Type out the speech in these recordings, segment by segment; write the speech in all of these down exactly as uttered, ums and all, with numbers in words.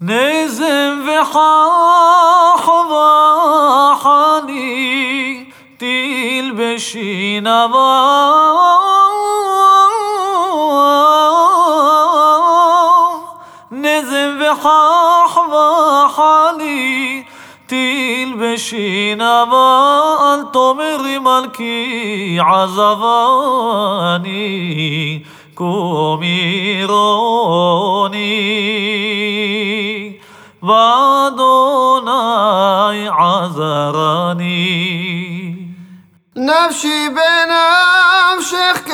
נזם וחח וחני תלבשי נבה נזם וחח וחני תלבשי נבה אל תאמרי מלכי עזבני קומי רוני ואדוני עזרני נפשי בנפשך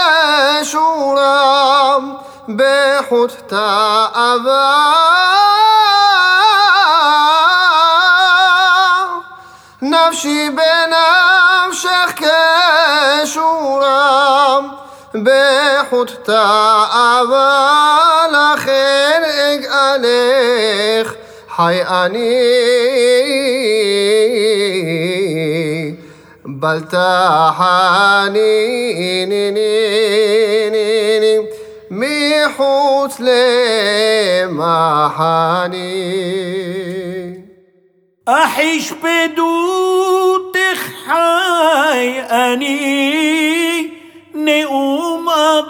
כשורם בחוט תאווה נפשי בנפשך כשורם בחוט תאווה לכן אגאלך חי אני בל תחני מחוץ למחני אחיש פדותך חי אני נאום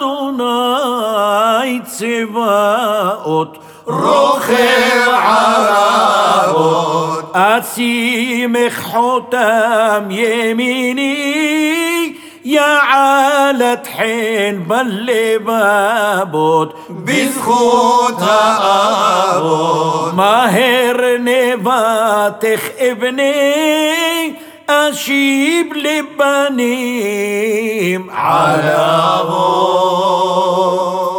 אדוני צבאות רוכב ערבות אשימך חותם ימיני יעלת חן בלבבות בזכות האבות מהר נבטך אבני אשיב לבנים על אבות